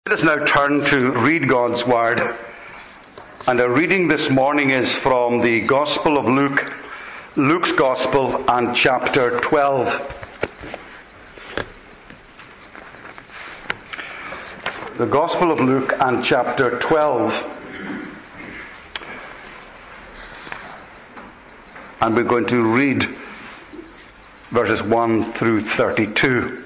Let us now turn to read God's Word. And our reading this morning is from the Gospel of Luke, Luke's Gospel and chapter 12. The Gospel of Luke and chapter 12. And we're going to read verses 1 through 32.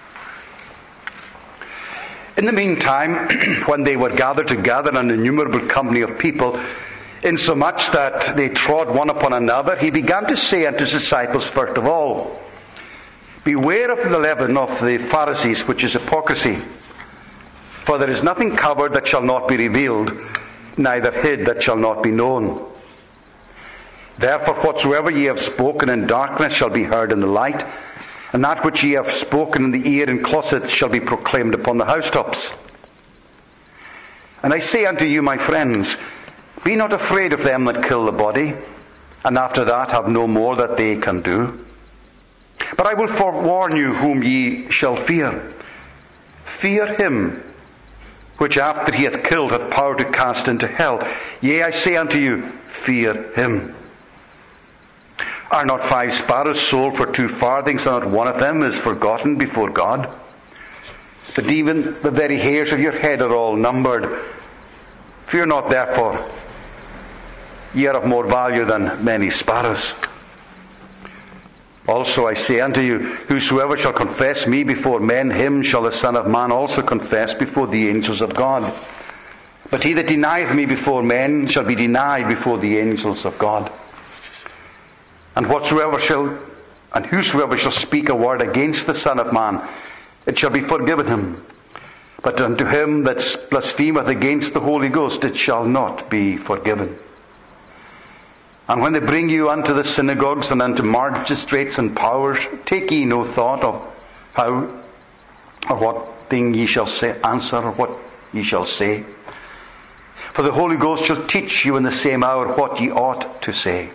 In the meantime, when they were gathered together an innumerable company of people, insomuch that they trod one upon another, he began to say unto his disciples first of all, Beware of the leaven of the Pharisees, which is hypocrisy. For there is nothing covered that shall not be revealed, neither hid that shall not be known. Therefore whatsoever ye have spoken in darkness shall be heard in the light, and that which ye have spoken in the ear in closets shall be proclaimed upon the housetops. And I say unto you, my friends, be not afraid of them that kill the body, and after that have no more that they can do. But I will forewarn you whom ye shall fear. Fear him which after he hath killed hath power to cast into hell. Yea, I say unto you, fear him. Are not 5 sparrows sold for 2 farthings, and not one of them is forgotten before God? But even the very hairs of your head are all numbered. Fear not therefore, ye are of more value than many sparrows. Also I say unto you, whosoever shall confess me before men, him shall the Son of Man also confess before the angels of God. But he that denieth me before men shall be denied before the angels of God. And whosoever shall speak a word against the Son of Man, it shall be forgiven him. But unto him that blasphemeth against the Holy Ghost, it shall not be forgiven. And when they bring you unto the synagogues and unto magistrates and powers, take ye no thought of how or what thing ye shall answer, or what ye shall say. For the Holy Ghost shall teach you in the same hour what ye ought to say.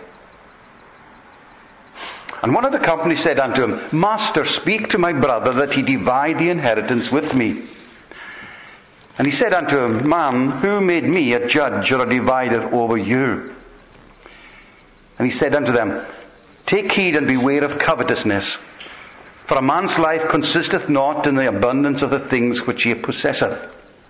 And one of the company said unto him, Master, speak to my brother that he divide the inheritance with me. And he said unto him, Man, who made me a judge or a divider over you? And he said unto them, Take heed and beware of covetousness, for a man's life consisteth not in the abundance of the things which he possesseth.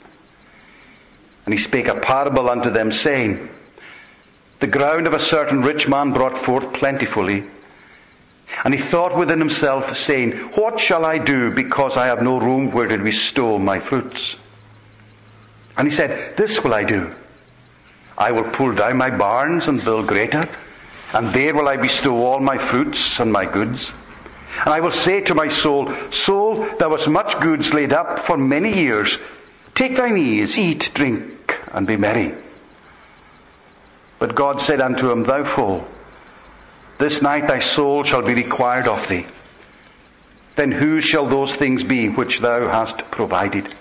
And he spake a parable unto them, saying, The ground of a certain rich man brought forth plentifully. And he thought within himself, saying, What shall I do, because I have no room where to bestow my fruits? And he said, This will I do. I will pull down my barns and build greater, and there will I bestow all my fruits and my goods. And I will say to my soul, Soul, thou hast much goods laid up for many years. Take thine ease, eat, drink, and be merry. But God said unto him, Thou fool, this night thy soul shall be required of thee. Then whose shall those things be which thou hast provided?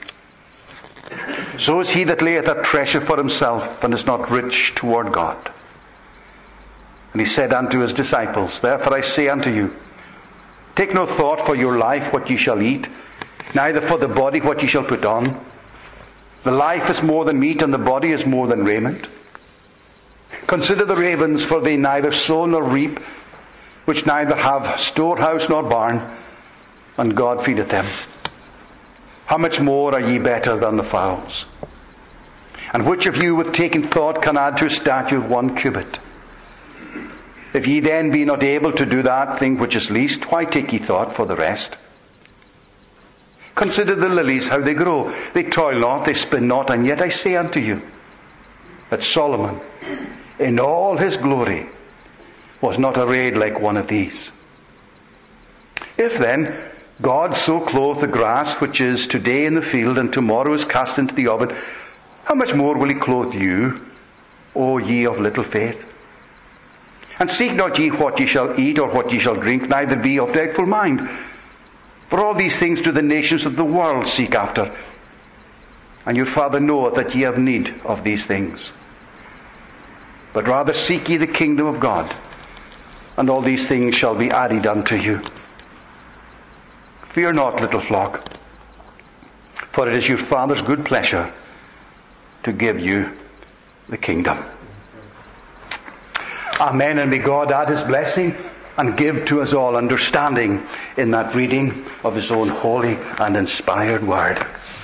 So is he that layeth up treasure for himself, and is not rich toward God. And he said unto his disciples, Therefore I say unto you, take no thought for your life what ye shall eat, neither for the body what ye shall put on. The life is more than meat, and the body is more than raiment. Consider the ravens, for they neither sow nor reap, which neither have storehouse nor barn, and God feedeth them. How much more are ye better than the fowls? And which of you with taking thought can add to a statue of 1 cubit? If ye then be not able to do that thing which is least, why take ye thought for the rest? Consider the lilies, how they grow. They toil not, they spin not, and yet I say unto you, that Solomon, in all his glory, was not arrayed like one of these. If then God so clothe the grass which is today in the field and tomorrow is cast into the oven, how much more will he clothe you, O ye of little faith? And seek not ye what ye shall eat or what ye shall drink, neither be of doubtful mind. For all these things do the nations of the world seek after, and your Father knoweth that ye have need of these things. But rather seek ye the kingdom of God, and all these things shall be added unto you. Fear not, little flock, for it is your Father's good pleasure to give you the kingdom. Amen, and may God add His blessing and give to us all understanding in that reading of His own holy and inspired word.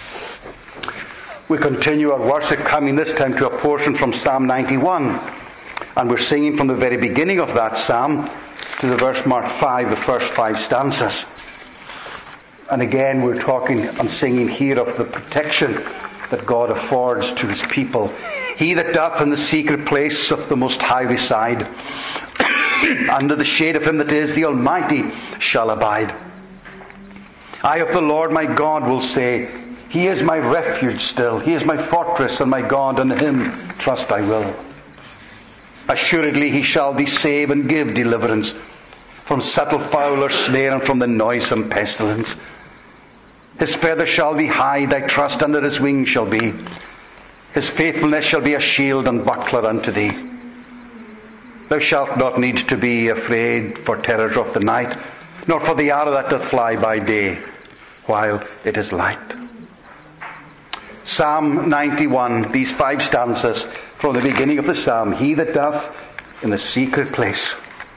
We continue our worship, coming this time to a portion from Psalm 91. And we're singing from the very beginning of that psalm to the verse marked 5, the first 5 stanzas. And again, we're talking and singing here of the protection that God affords to His people. He that doth in the secret place of the Most High reside, under the shade of Him that is the Almighty shall abide. I of the Lord my God will say, He is my refuge still. He is my fortress and my God, and in Him trust I will. Assuredly He shall thee save and give deliverance from subtle fowl or snare and from the noisome pestilence. His feathers shall thee hide, thy trust under His wings shall be. His faithfulness shall be a shield and buckler unto thee. Thou shalt not need to be afraid for terrors of the night, nor for the arrow that doth fly by day, while it is light. Psalm 91, these 5 stanzas from the beginning of the psalm. He that doth in the secret place.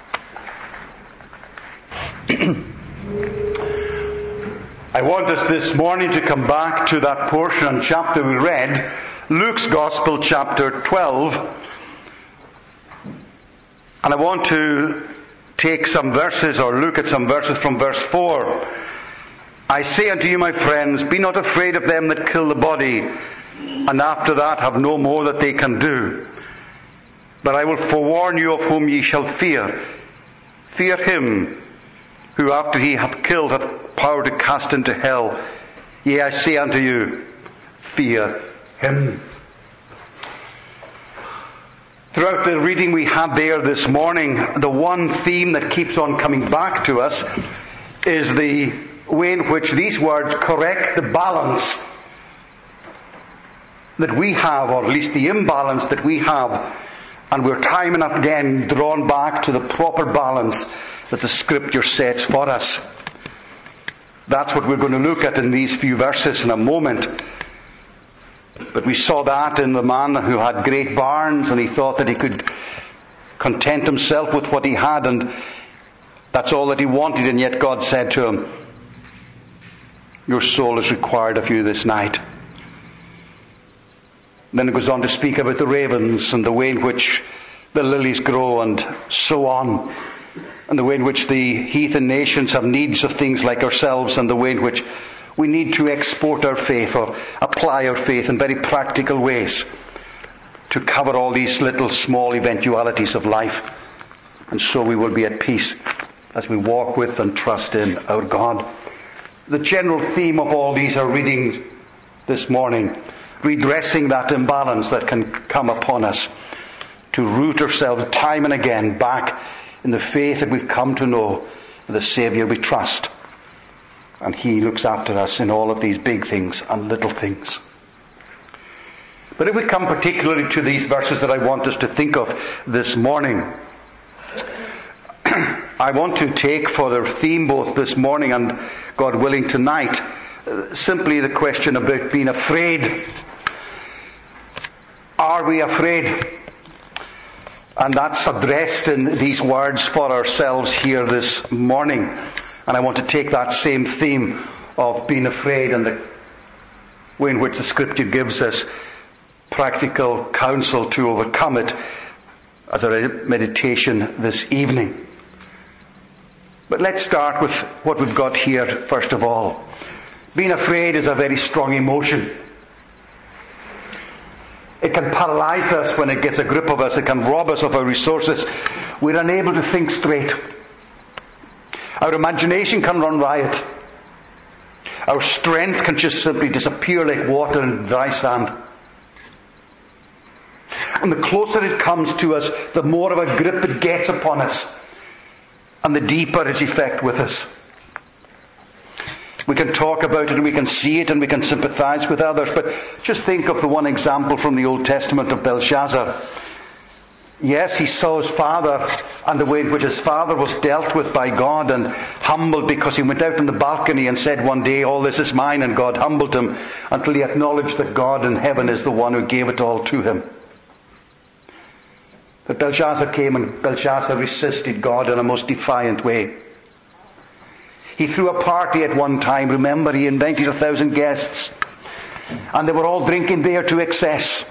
I want us this morning to come back to that portion and chapter we read, Luke's Gospel, chapter 12. And I want to take some verses, or look at some verses from verse 4. I say unto you, my friends, be not afraid of them that kill the body, and after that have no more that they can do. But I will forewarn you of whom ye shall fear. Fear him who after he hath killed hath power to cast into hell. Yea, I say unto you, fear him. Throughout the reading we had there this morning, the one theme that keeps on coming back to us is the way in which these words correct the balance that we have, or at least the imbalance that we have. And we're time and again drawn back to the proper balance that the Scripture sets for us. That's what we're going to look at in these few verses in a moment. But we saw that in the man who had great barns, and he thought that he could content himself with what he had, and that's all that he wanted, and yet God said to him, your soul is required of you this night. Then it goes on to speak about the ravens and the way in which the lilies grow and so on. And the way in which the heathen nations have needs of things like ourselves, and the way in which we need to export our faith or apply our faith in very practical ways to cover all these little small eventualities of life. And so we will be at peace as we walk with and trust in our God. The general theme of all these are readings this morning, redressing that imbalance that can come upon us, to root ourselves time and again back in the faith that we've come to know, the Saviour we trust. And He looks after us in all of these big things and little things. But if we come particularly to these verses that I want us to think of this morning, I want to take for their theme both this morning and, God willing, tonight, simply the question about being afraid. Are we afraid? And that's addressed in these words for ourselves here this morning. And I want to take that same theme of being afraid and the way in which the Scripture gives us practical counsel to overcome it as a meditation this evening. But let's start with what we've got here first of all. Being afraid is a very strong emotion. It can paralyze us when it gets a grip of us. It can rob us of our resources. We're unable to think straight. Our imagination can run riot. Our strength can just simply disappear like water in dry sand. And the closer it comes to us, the more of a grip it gets upon us, and the deeper its effect with us. We can talk about it and we can see it and we can sympathize with others, but just think of the one example from the Old Testament of Belshazzar. Yes, he saw his father and the way in which his father was dealt with by God and humbled because he went out on the balcony and said one day, all this is mine, and God humbled him until he acknowledged that God in heaven is the one who gave it all to him. But Belshazzar came and Belshazzar resisted God in a most defiant way. He threw a party at one time. Remember, he invited 1,000 guests. And they were all drinking there to excess.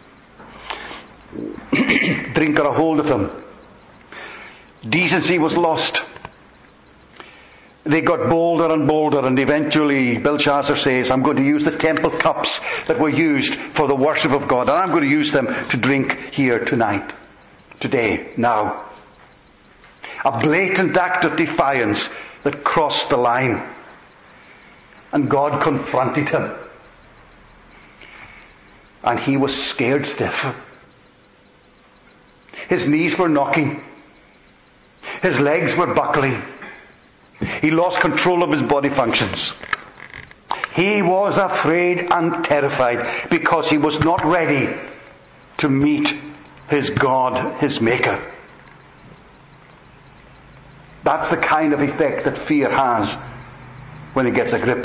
Drink got a hold of them. Decency was lost. They got bolder and bolder, and eventually Belshazzar says, I'm going to use the temple cups that were used for the worship of God, and I'm going to use them to drink here tonight, today, now. A blatant act of defiance that crossed the line. And God confronted him. And he was scared stiff. His knees were knocking. His legs were buckling. He lost control of his body functions. He was afraid and terrified because he was not ready to meet his God, his Maker. That's the kind of effect that fear has when it gets a grip.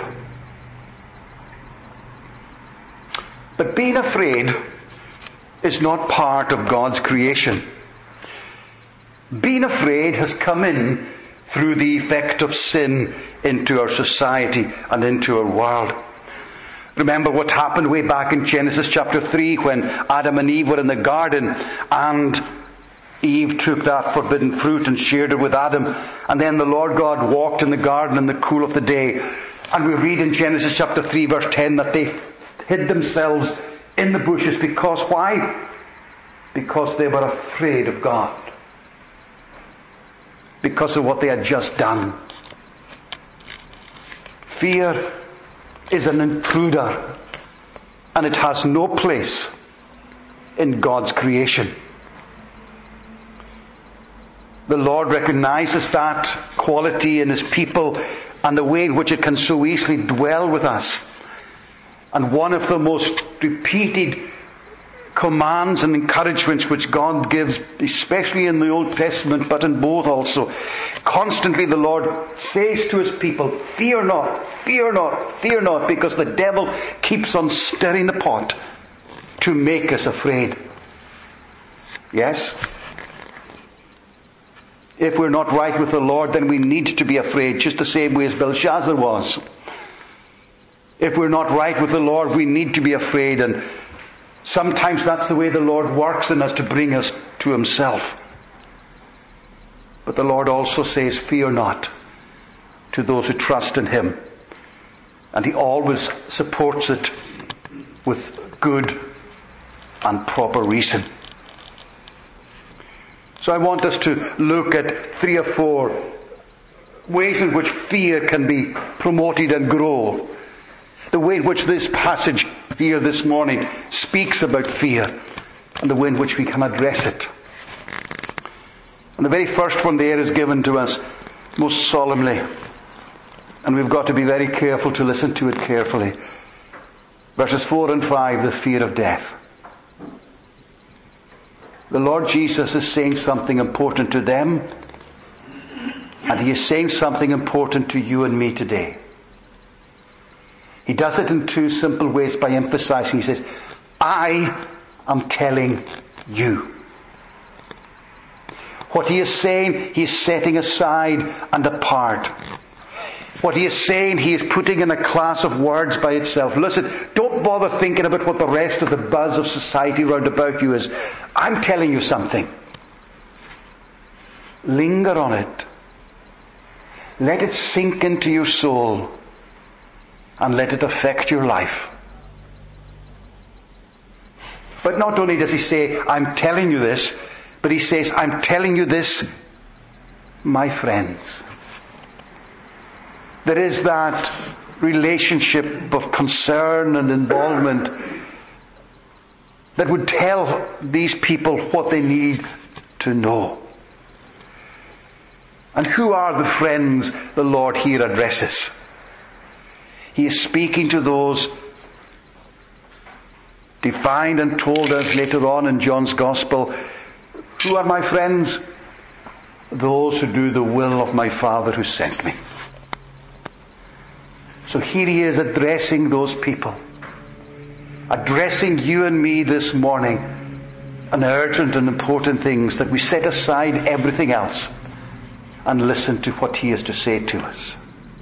But being afraid is not part of God's creation. Being afraid has come in through the effect of sin into our society and into our world. Remember what happened way back in Genesis chapter 3 when Adam and Eve were in the garden and Eve took that forbidden fruit and shared it with Adam. And then the Lord God walked in the garden in the cool of the day. And we read in Genesis chapter 3 verse 10 that they hid themselves in the bushes because why? Because they were afraid of God. Because of what they had just done. Fear is an intruder, and it has no place in God's creation. The Lord recognizes that quality in His people and the way in which it can so easily dwell with us. And one of the most repeated commands and encouragements which God gives, especially in the Old Testament, but in both also, constantly the Lord says to His people, fear not, fear not, fear not, because the devil keeps on stirring the pot to make us afraid. Yes? If we're not right with the Lord, then we need to be afraid, just the same way as Belshazzar was. If we're not right with the Lord, we need to be afraid, and sometimes that's the way the Lord works in us to bring us to Himself. But the Lord also says, fear not, to those who trust in Him. And He always supports it with good and proper reason. So I want us to look at 3 or 4 ways in which fear can be promoted and grow. The way in which this passage here this morning speaks about fear and the way in which we can address it. And the very first one there is given to us most solemnly. And we've got to be very careful to listen to it carefully. Verses 4 and 5, the fear of death. The Lord Jesus is saying something important to them, and He is saying something important to you and me today. He does it in 2 simple ways by emphasizing. He says, I am telling you. What He is saying, He is setting aside and apart. What He is saying, He is putting in a class of words by itself. Listen, don't bother thinking about what the rest of the buzz of society round about you is. I'm telling you something. Linger on it. Let it sink into your soul. And let it affect your life. But not only does He say, I'm telling you this, but He says, I'm telling you this, my friends. There is that relationship of concern and involvement that would tell these people what they need to know. And who are the friends the Lord here addresses? He is speaking to those defined and told us later on in John's Gospel Who are my friends? Those who do the will of my Father who sent me. So here he is addressing those people. Addressing you and me this morning on urgent and important things, that we set aside everything else and listen to what he has to say to us.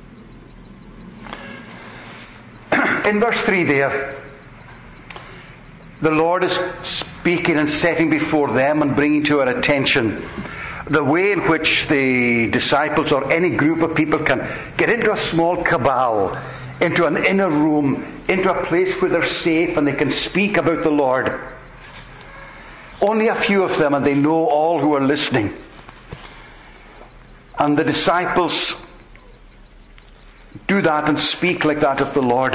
In verse 3 there, the Lord is speaking and setting before them and bringing to our attention the way in which the disciples or any group of people can get into a small cabal, into an inner room, into a place where they're safe and they can speak about the Lord. Only a few of them, and they know all who are listening. And the disciples do that and speak like that of the Lord.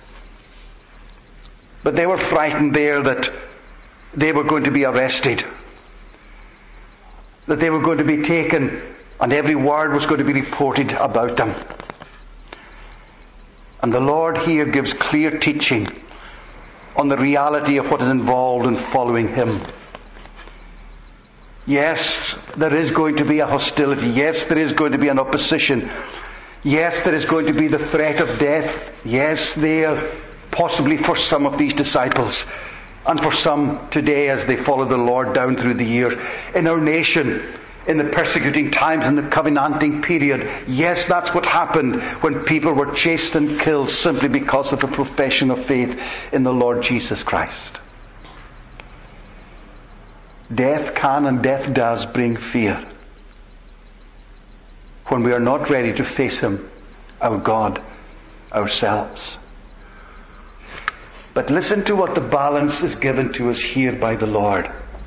But they were frightened there that they were going to be arrested, that they were going to be taken, and every word was going to be reported about them. And the Lord here gives clear teaching on the reality of what is involved in following him. Yes, there is going to be a hostility. Yes, there is going to be an opposition. Yes, there is going to be the threat of death. Yes, there, possibly for some of these disciples, and for some today as they follow the Lord down through the years. In our nation, in the persecuting times, in the covenanting period, yes, that's what happened when people were chased and killed simply because of the profession of faith in the Lord Jesus Christ. Death can and death does bring fear when we are not ready to face him, our God, ourselves. But listen to what the balance is given to us here by the Lord.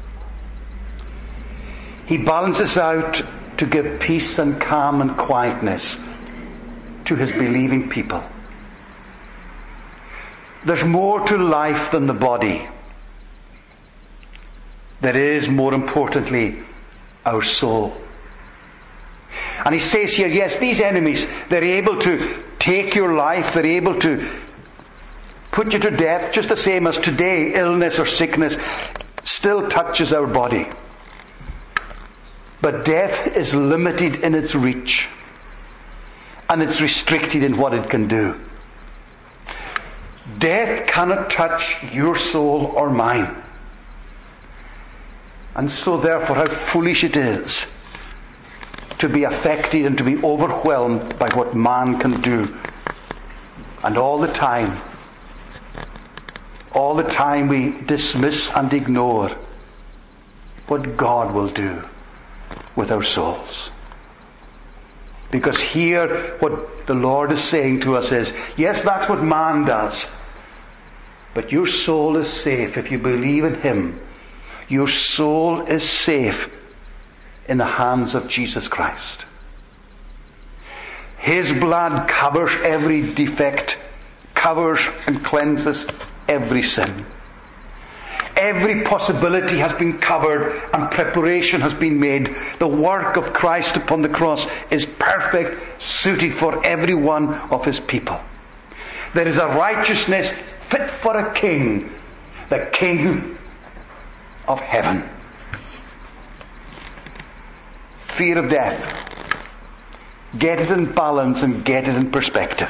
He balances out to give peace and calm and quietness to his believing people. There's more to life than the body. There is, more importantly, our soul. And he says here, yes, these enemies, they're able to take your life, they're able to put you to death, just the same as today illness or sickness still touches our body. But death is limited in its reach, and it's restricted in what it can do. Death cannot touch your soul or mine. And so therefore how foolish it is to be affected and to be overwhelmed by what man can do. And all the time we dismiss and ignore what God will do with our souls. Because here what the Lord is saying to us is, yes, that's what man does. But your soul is safe if you believe in him. Your soul is safe in the hands of Jesus Christ. His blood covers every defect, covers and cleanses every sin. Every possibility has been covered and preparation has been made. The work of Christ upon the cross is perfect, suited for every one of his people. There is a righteousness fit for a king, the King of heaven. Fear of death. Get it in balance and get it in perspective.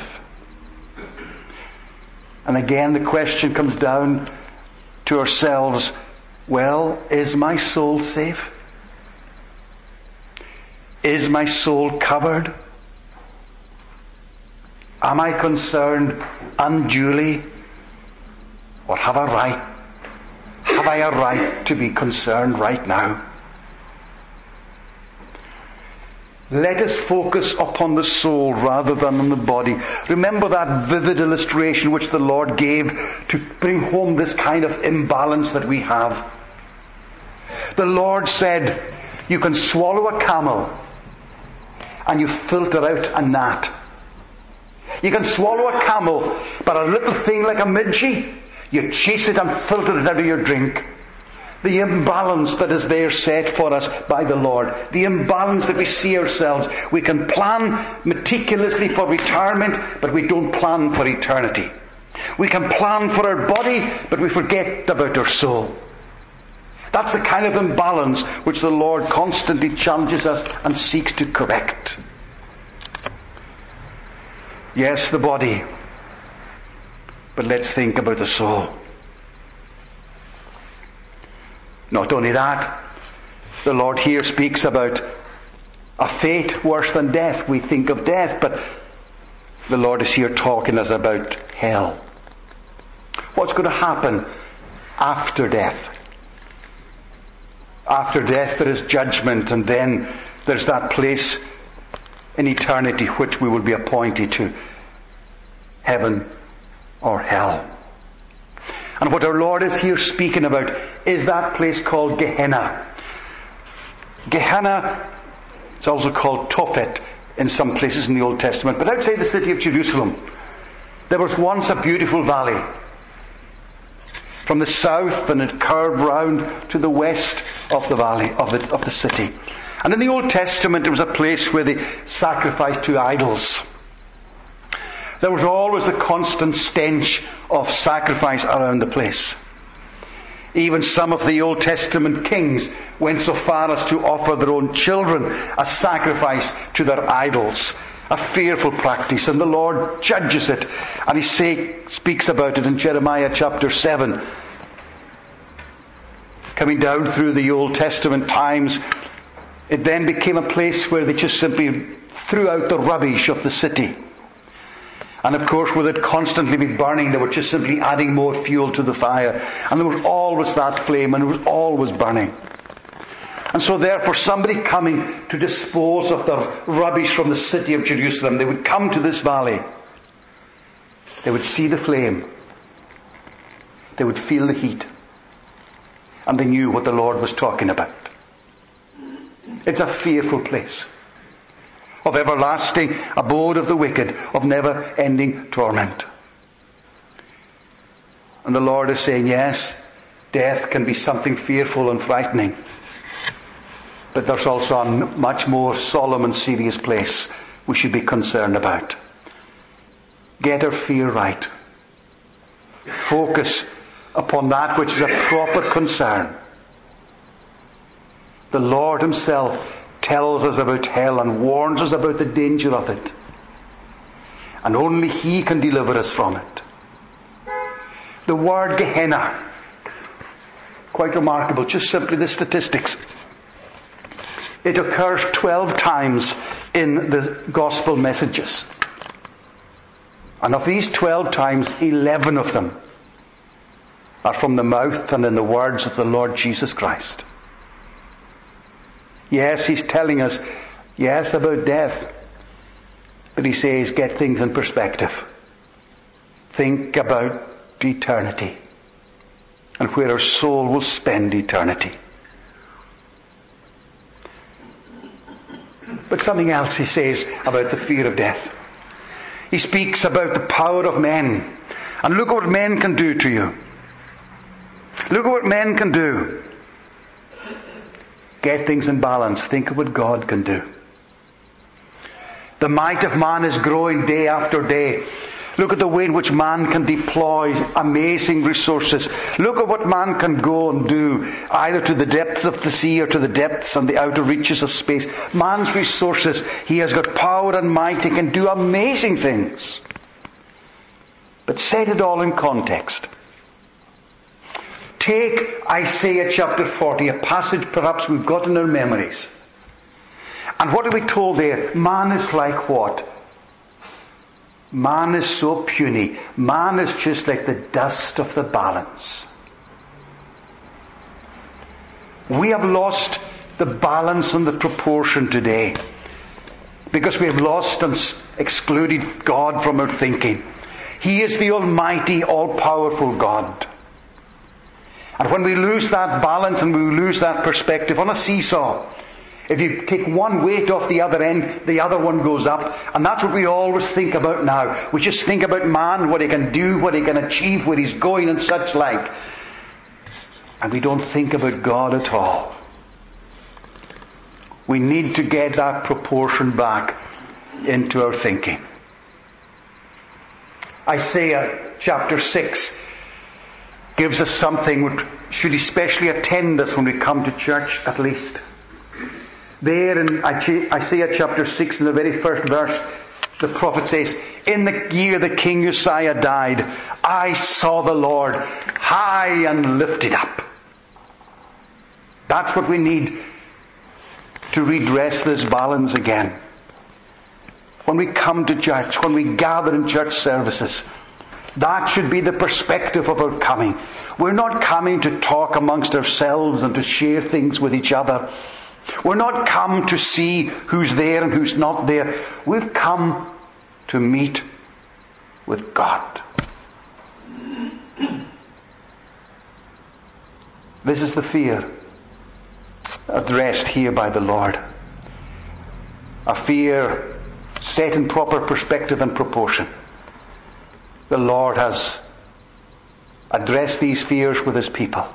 And again the question comes down to ourselves, well, is my soul safe? Is my soul covered? Am I concerned unduly? Or have I a right to be concerned right now? Let us focus upon the soul rather than on the body. Remember that vivid illustration which the Lord gave to bring home this kind of imbalance that we have. The Lord said, you can swallow a camel and you filter out a gnat. You can swallow a camel, but a little thing like a midgie, you chase it and filter it out of your drink. The imbalance that is there set for us by the Lord. The imbalance that we see ourselves. We can plan meticulously for retirement, but we don't plan for eternity. We can plan for our body, but we forget about our soul. That's the kind of imbalance which the Lord constantly challenges us and seeks to correct. Yes, the body. But let's think about the soul. Not only that, the Lord here speaks about a fate worse than death. We think of death, but the Lord is here talking to us about hell. What's going to happen after death? After death there is judgment, and then there's that place in eternity which we will be appointed to, heaven or hell. And what our Lord is here speaking about is that place called Gehenna. Gehenna, it's also called Tophet in some places in the Old Testament, but outside the city of Jerusalem there was once a beautiful valley. From the south, and it curved round to the west of the valley, of the city. And in the Old Testament, it was a place where they sacrificed to idols. There was always a constant stench of sacrifice around the place. Even some of the Old Testament kings went so far as to offer their own children as sacrifice to their idols. A fearful practice, and the Lord judges it, and He speaks about it in Jeremiah chapter 7. Coming down through the Old Testament times, it then became a place where they just simply threw out the rubbish of the city. And of course, with it constantly be burning, they were just simply adding more fuel to the fire. And there was always that flame, and it was always burning. And so therefore, somebody coming to dispose of the rubbish from the city of Jerusalem, they would come to this valley. They would see the flame. They would feel the heat. And they knew what the Lord was talking about. It's a fearful place of everlasting abode of the wicked, of never-ending torment. And the Lord is saying, yes, death can be something fearful and frightening. But there's also a much more solemn and serious place we should be concerned about. Get our fear right. Focus upon that which is a proper concern. The Lord Himself tells us about hell and warns us about the danger of it. And only He can deliver us from it. The word Gehenna, quite remarkable, just simply the statistics. It occurs 12 times in the gospel messages. And of these 12 times, 11 of them are from the mouth and in the words of the Lord Jesus Christ. Yes, He's telling us, yes, about death. But He says, get things in perspective. Think about eternity. And where our soul will spend eternity. But something else He says about the fear of death. He speaks about the power of men. And look at what men can do to you. Look at what men can do. Get things in balance. Think of what God can do. The might of man is growing day after day. Look at the way in which man can deploy amazing resources. Look at what man can go and do, either to the depths of the sea or to the depths and the outer reaches of space. Man's resources, he has got power and might. He can do amazing things. But set it all in context. Take Isaiah chapter 40, a passage perhaps we've got in our memories. And what are we told there? Man is like what? Man is so puny. Man is just like the dust of the balance. We have lost the balance and the proportion today because we have lost and excluded God from our thinking. He is the almighty, all-powerful God. And when we lose that balance and we lose that perspective on a seesaw, if you take one weight off the other end, the other one goes up. And that's what we always think about now. We just think about man, what he can do, what he can achieve, where he's going and such like. And we don't think about God at all. We need to get that proportion back into our thinking. Isaiah chapter 6 gives us something which should especially attend us when we come to church, at least. There in Isaiah chapter 6, in the very first verse, the prophet says, in the year that King Uzziah died, I saw the Lord high and lifted up. That's what we need to redress this balance again. When we come to church, when we gather in church services, that should be the perspective of our coming. We're not coming to talk amongst ourselves and to share things with each other. We're not come to see who's there and who's not there. We've come to meet with God. This is the fear addressed here by the Lord. A fear set in proper perspective and proportion. The Lord has addressed these fears with His people.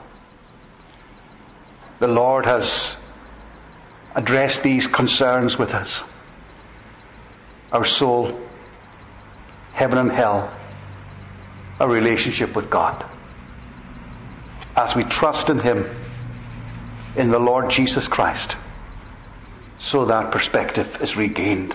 The Lord has addressed these concerns with us. Our soul, heaven and hell, a relationship with God. As we trust in Him, in the Lord Jesus Christ, so that perspective is regained.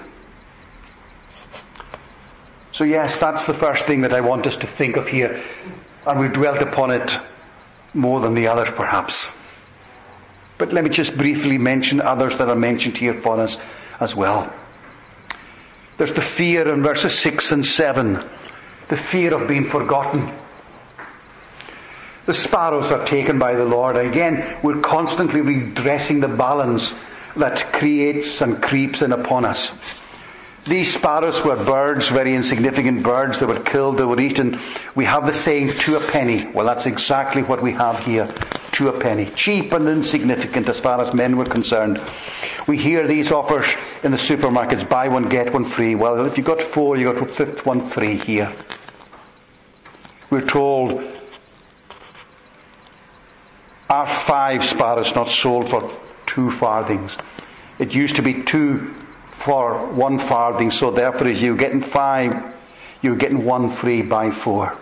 So yes, that's the first thing that I want us to think of here. And we've dwelt upon it more than the others perhaps. But let me just briefly mention others that are mentioned here for us as well. There's the fear in verses 6 and 7. The fear of being forgotten. The sparrows are taken by the Lord. Again, we're constantly redressing the balance that creates and creeps in upon us. These sparrows were birds, very insignificant birds. They were killed, they were eaten. We have the saying, 2 a penny. Well, that's exactly what we have here. 2 a penny. Cheap and insignificant as far as men were concerned. We hear these offers in the supermarkets, buy one, get one free. Well, if you got 4, you got a 5th one free here. We're told, are 5 sparrows not sold for 2 farthings? It used to be 2 for 1 farthing, so therefore as you're getting 5, you're getting 1 free by 4.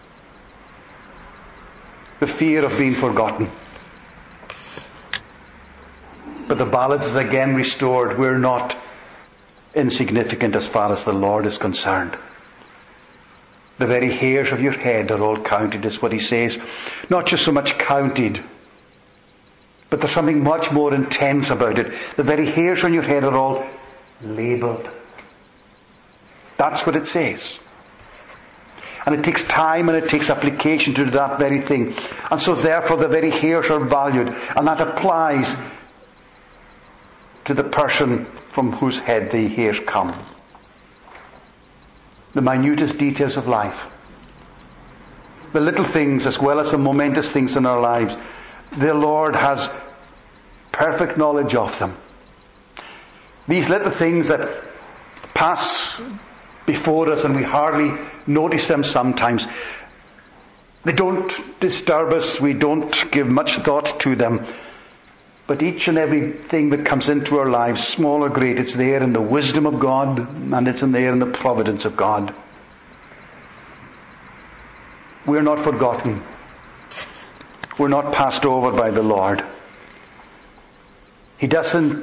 The fear of being forgotten. But the balance is again restored. We're not insignificant as far as the Lord is concerned. The very hairs of your head are all counted, is what He says. Not just so much counted, but there's something much more intense about it. The very hairs on your head are all labelled. That's what it says. And it takes time and it takes application to do that very thing. And so therefore the very hairs are valued. And that applies to the person from whose head the hairs come. The minutest details of life. The little things as well as the momentous things in our lives. The Lord has perfect knowledge of them. These little things that pass before us and we hardly notice them sometimes. They don't disturb us. We don't give much thought to them. But each and every thing that comes into our lives, small or great, it's there in the wisdom of God and it's in there in the providence of God. We're not forgotten. We're not passed over by the Lord. He doesn't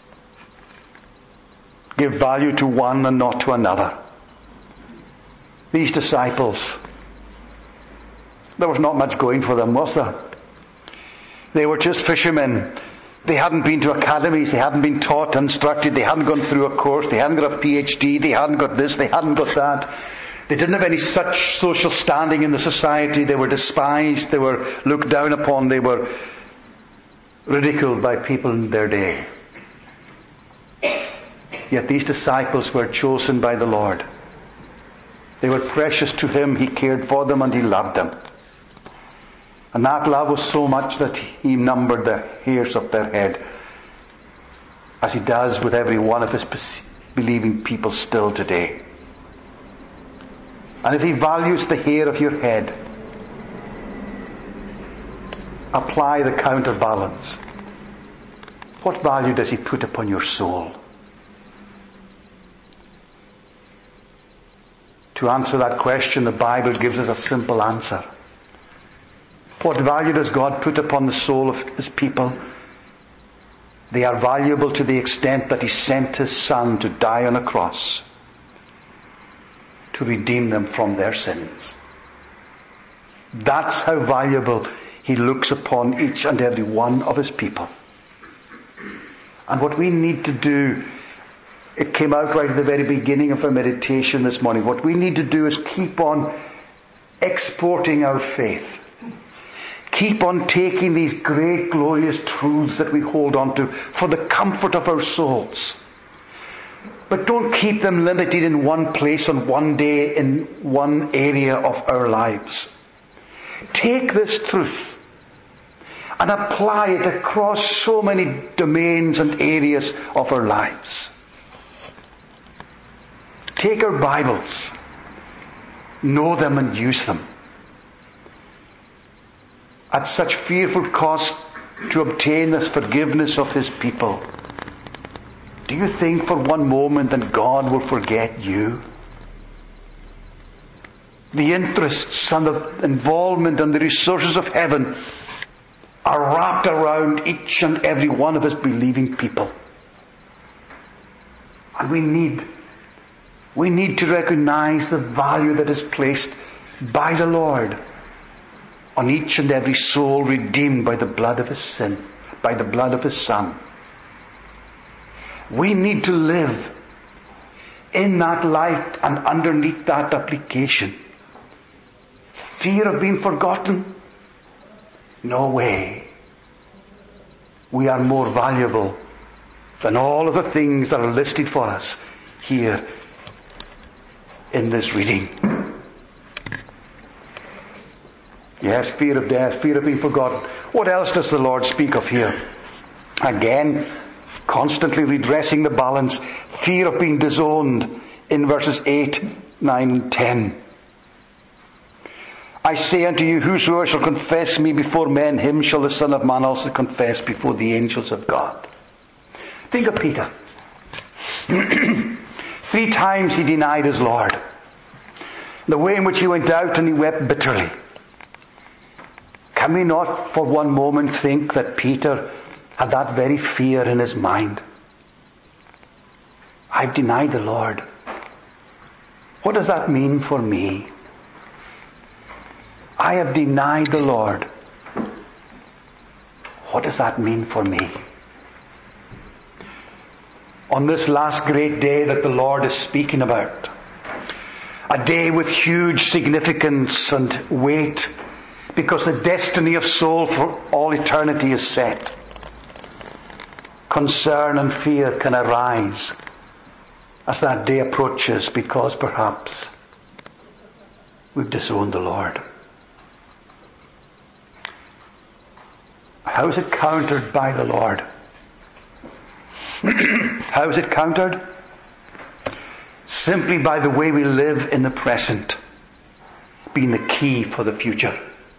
give value to one and not to another. These disciples, there was not much going for them, was there? They were just fishermen. They hadn't been to academies, they hadn't been taught, instructed, they hadn't gone through a course, they hadn't got a PhD, they hadn't got this, they hadn't got that. They didn't have any such social standing in the society. They were despised, they were looked down upon, they were ridiculed by people in their day. Yet these disciples were chosen by the Lord. They were precious to Him, He cared for them and He loved them. And that love was so much that He numbered the hairs of their head, as He does with every one of His believing people still today. And if He values the hair of your head, apply the counterbalance. What value does He put upon your soul? To answer that question, the Bible gives us a simple answer. What value does God put upon the soul of His people? They are valuable to the extent that He sent His Son to die on a cross to redeem them from their sins. That's how valuable He looks upon each and every one of His people. And what we need to do, it came out right at the very beginning of our meditation this morning, what we need to do is keep on exporting our faith. Keep on taking these great glorious truths that we hold on to for the comfort of our souls. But don't keep them limited in one place on one day in one area of our lives. Take this truth and apply it across so many domains and areas of our lives. Take our Bibles, know them and use them. At such fearful cost to obtain this forgiveness of His people. Do you think for one moment that God will forget you? The interests and the involvement and the resources of heaven are wrapped around each and every one of His believing people. And we need to recognize the value that is placed by the Lord on each and every soul redeemed by the blood of His sin, by the blood of His Son. We need to live in that light and underneath that application. Fear of being forgotten? No way. We are more valuable than all of the things that are listed for us here in this reading. Yes, fear of death, fear of being forgotten. What else does the Lord speak of here? Again, constantly redressing the balance. Fear of being disowned in verses 8, 9 and 10. I say unto you, whosoever shall confess me before men, him shall the Son of Man also confess before the angels of God. Think of Peter. 3 times he denied his Lord. The way in which he went out and he wept bitterly. Can we not for one moment think that Peter had that very fear in his mind? I've denied the Lord. What does that mean for me? I have denied the Lord. What does that mean for me? On this last great day that the Lord is speaking about, a day with huge significance and weight, because the destiny of soul for all eternity is set. Concern and fear can arise as that day approaches, because perhaps we've disowned the Lord. How is it countered by the Lord? How is it countered? Simply by the way we live in the present, being the key for the future.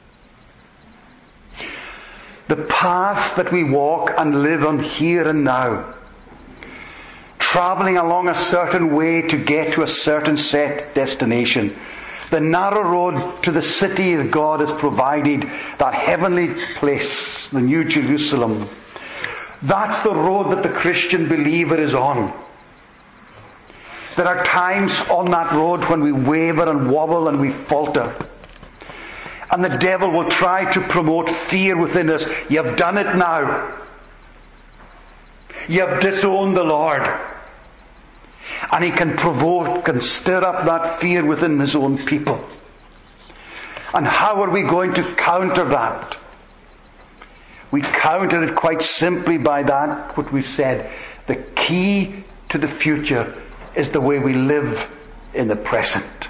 The path that we walk and live on here and now, travelling along a certain way to get to a certain set destination, the narrow road to the city that God has provided, that heavenly place, the New Jerusalem. That's the road that the Christian believer is on. There are times on that road when we waver and wobble and we falter. And the devil will try to promote fear within us. You've done it now. You've disowned the Lord. And he can provoke and stir up that fear within his own people. And how are we going to counter that? We counter it quite simply by that, what we've said. The key to the future is the way we live in the present.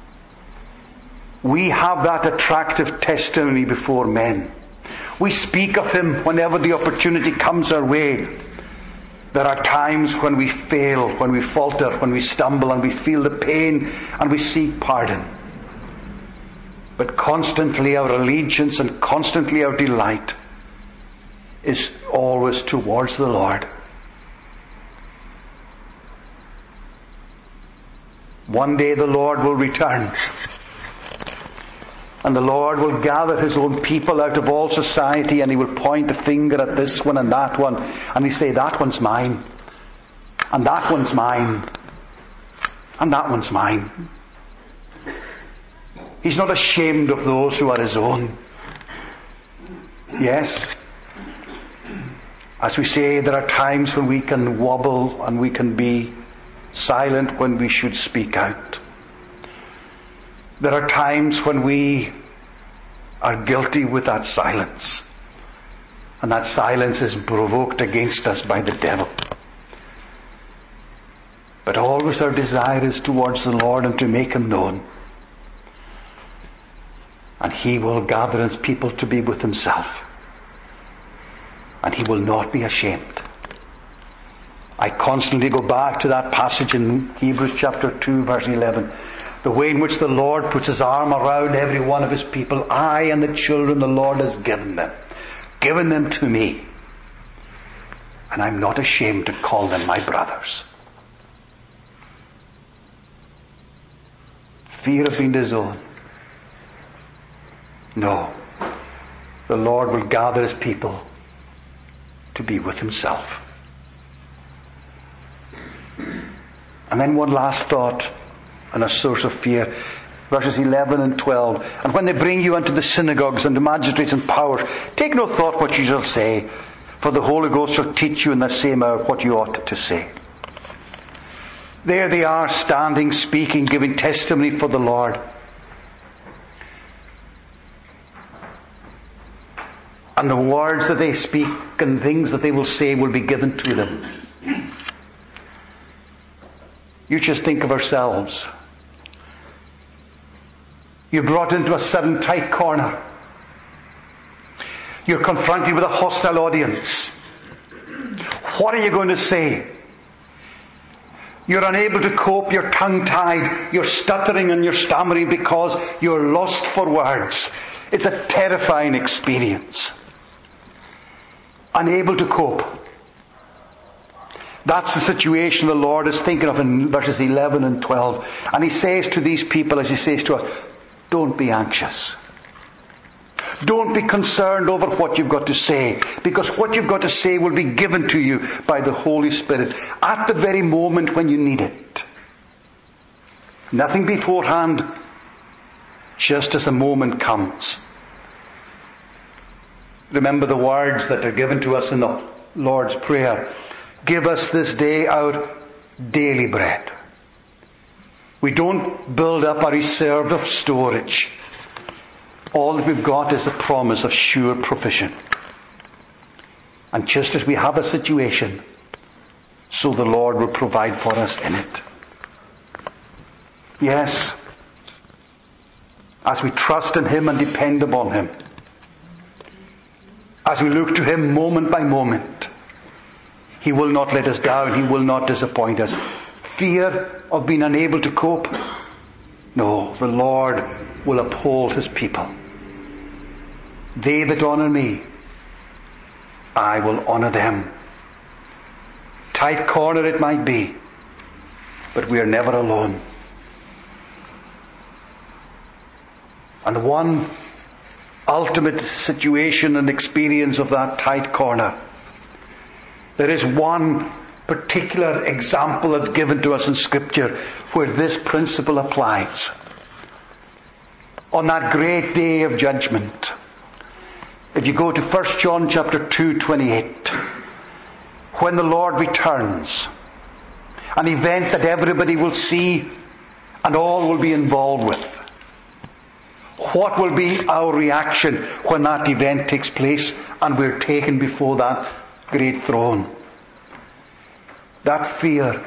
We have that attractive testimony before men. We speak of Him whenever the opportunity comes our way. There are times when we fail, when we falter, when we stumble, and we feel the pain and we seek pardon. But constantly our allegiance and constantly our delight is always towards the Lord. One day the Lord will return. And the Lord will gather His own people out of all society, and He will point the finger at this one and that one, and He'll say, that one's mine, and that one's mine, and that one's mine. He's not ashamed of those who are His own. Yes, as we say, there are times when we can wobble and we can be silent when we should speak out. There are times when we are guilty with that silence, and that silence is provoked against us by the devil. But always our desire is towards the Lord and to make Him known. And He will gather His people to be with Himself. And He will not be ashamed. I constantly go back to that passage in Hebrews chapter 2 verse 11. The way in which the Lord puts His arm around every one of His people. I and the children the Lord has given them. Given them to me. And I'm not ashamed to call them my brothers. Fear of being disowned. No. The Lord will gather His people to be with Himself. And then one last thought and a source of fear. Verses 11 and 12. And when they bring you unto the synagogues and the magistrates and powers, take no thought what you shall say, for the Holy Ghost shall teach you in the same hour what you ought to say. There they are, standing, speaking, giving testimony for the Lord. And the words that they speak and things that they will say will be given to them. You just think of ourselves. You're brought into a sudden tight corner. You're confronted with a hostile audience. What are you going to say? You're unable to cope, you're tongue-tied, you're stuttering and you're stammering because you're lost for words. It's a terrifying experience. Unable to cope. That's the situation the Lord is thinking of in verses 11 and 12. And He says to these people, as He says to us, don't be anxious. Don't be concerned over what you've got to say, because what you've got to say will be given to you by the Holy Spirit at the very moment when you need it. Nothing beforehand, just as the moment comes. Remember the words that are given to us in the Lord's Prayer. Give us this day our daily bread. We don't build up a reserve of storage. All that we've got is a promise of sure provision. And just as we have a situation, so the Lord will provide for us in it. Yes, as we trust in Him and depend upon Him, as we look to Him moment by moment, He will not let us down. He will not disappoint us. Fear of being unable to cope? No, the Lord will uphold His people. They that honour me, I will honour them. Tight corner it might be, but we are never alone. And the one ultimate situation and experience of that tight corner, there is one particular example that's given to us in Scripture where this principle applies. On that great day of judgment, if you go to 1 John chapter 2:28, when the Lord returns, an event that everybody will see and all will be involved with. What will be our reaction when that event takes place and we're taken before that great throne? That fear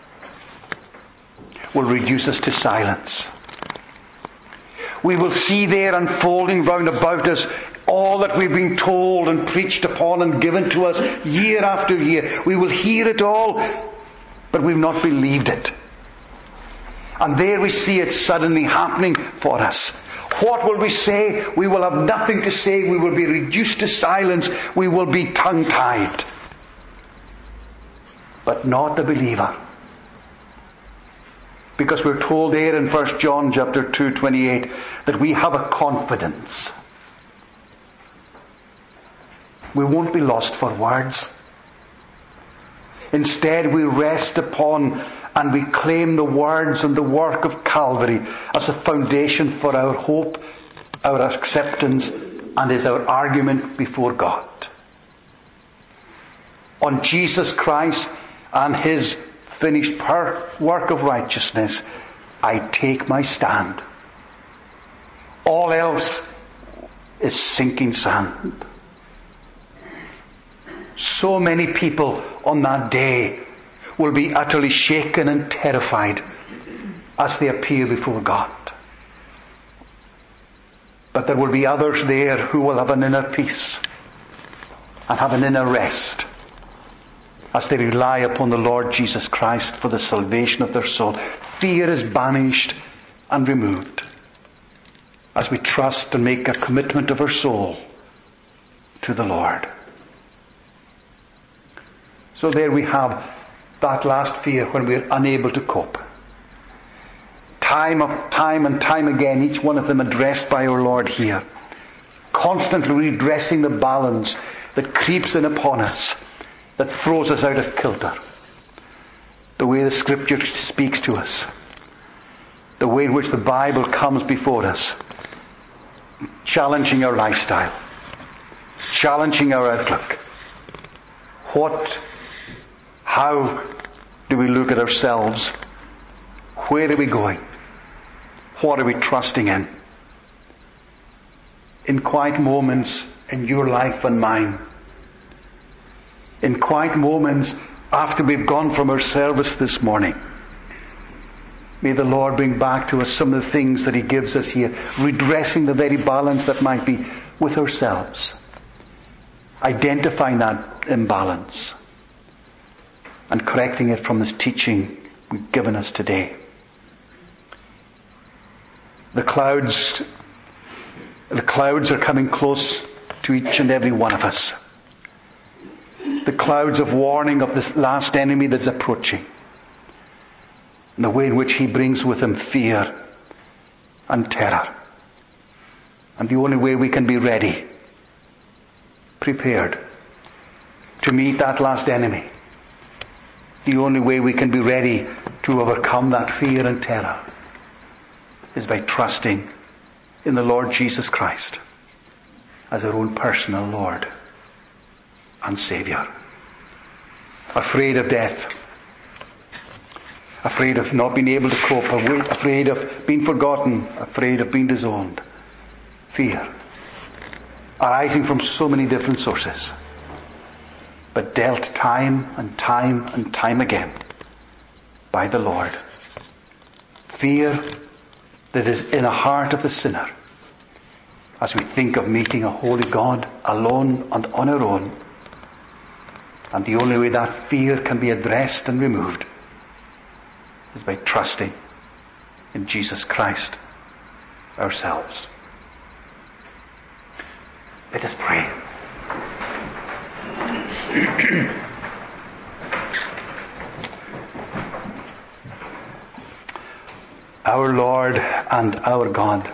will reduce us to silence. We will see there unfolding round about us all that we've been told and preached upon and given to us year after year. We will hear it all, but we've not believed it. And there we see it suddenly happening for us. What will we say? We will have nothing to say. We will be reduced to silence. We will be tongue-tied. But not the believer. Because we're told there in 1 John chapter 2:28 that we have a confidence. We won't be lost for words. Instead, we rest upon and we claim the words and the work of Calvary as a foundation for our hope, our acceptance, and as our argument before God. On Jesus Christ and His finished work of righteousness, I take my stand. All else is sinking sand. So many people on that day will be utterly shaken and terrified as they appear before God. But there will be others there who will have an inner peace and have an inner rest as they rely upon the Lord Jesus Christ for the salvation of their soul. Fear is banished and removed as we trust and make a commitment of our soul to the Lord. So there we have that last fear when we're unable to cope. Time and time again, each one of them addressed by our Lord here. Constantly redressing the balance that creeps in upon us, that throws us out of kilter. The way the Scripture speaks to us. The way in which the Bible comes before us. Challenging our lifestyle. Challenging our outlook. How do we look at ourselves? Where are we going? What are we trusting in? In quiet moments in your life and mine. In quiet moments after we've gone from our service this morning. May the Lord bring back to us some of the things that He gives us here, redressing the very balance that might be with ourselves. Identifying that imbalance and correcting it from this teaching we've given us today. The clouds are coming close to each and every one of us. The clouds of warning of this last enemy that's approaching. And the way in which he brings with him fear and terror. And the only way we can be ready, prepared to meet that last enemy, the only way we can be ready to overcome that fear and terror is by trusting in the Lord Jesus Christ as our own personal Lord and Saviour. Afraid of death, afraid of not being able to cope, afraid of being forgotten, afraid of being disowned. Fear arising from so many different sources, but dealt time and time and time again by the Lord. Fear that is in the heart of the sinner as we think of meeting a holy God alone and on our own. And the only way that fear can be addressed and removed is by trusting in Jesus Christ ourselves. Let us pray. Our Lord and our God,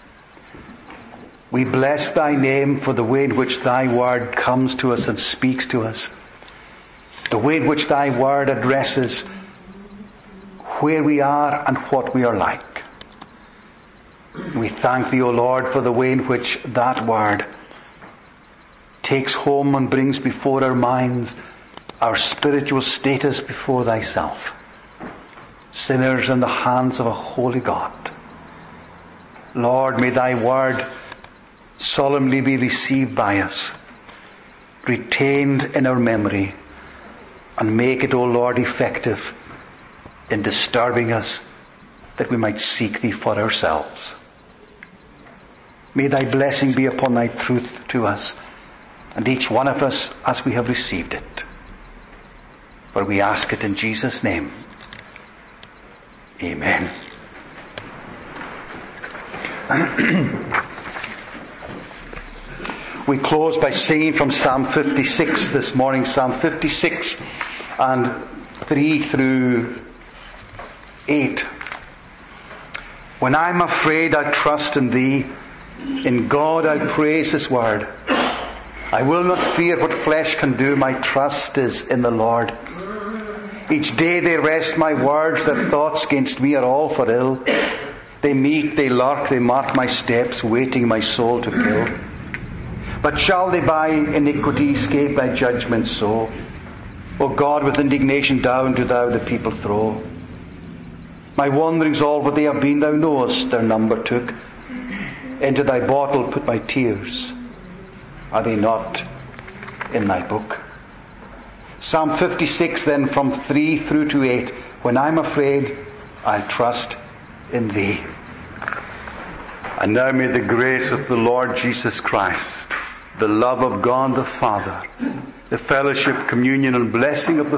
we bless Thy name for the way in which Thy word comes to us and speaks to us. The way in which Thy word addresses where we are and what we are like. We thank Thee, O Lord, for the way in which that word takes home and brings before our minds our spiritual status before Thyself. Sinners in the hands of a holy God. Lord, may Thy word solemnly be received by us, retained in our memory, and make it, O Lord, effective in disturbing us that we might seek Thee for ourselves. May Thy blessing be upon Thy truth to us and each one of us as we have received it. For we ask it in Jesus' name. Amen. We close by singing from Psalm 56 this morning. Psalm 56 and 3 through 8. When I'm afraid, I trust in thee. In God I'll praise his word. I will not fear what flesh can do. My trust is in the Lord. Each day they wrest my words. Their thoughts against me are all for ill. They meet, they lurk, they mark my steps, waiting my soul to kill. But shall they by iniquity escape thy judgment so? O God, with indignation down do thou the people throw. My wanderings all what they have been, thou knowest their number took. Into thy bottle put my tears. Are they not in thy book? Psalm 56 then, from 3 through to 8. When I'm afraid, I'll trust in thee. And now may the grace of the Lord Jesus Christ, the love of God the Father, the fellowship, communion and blessing of the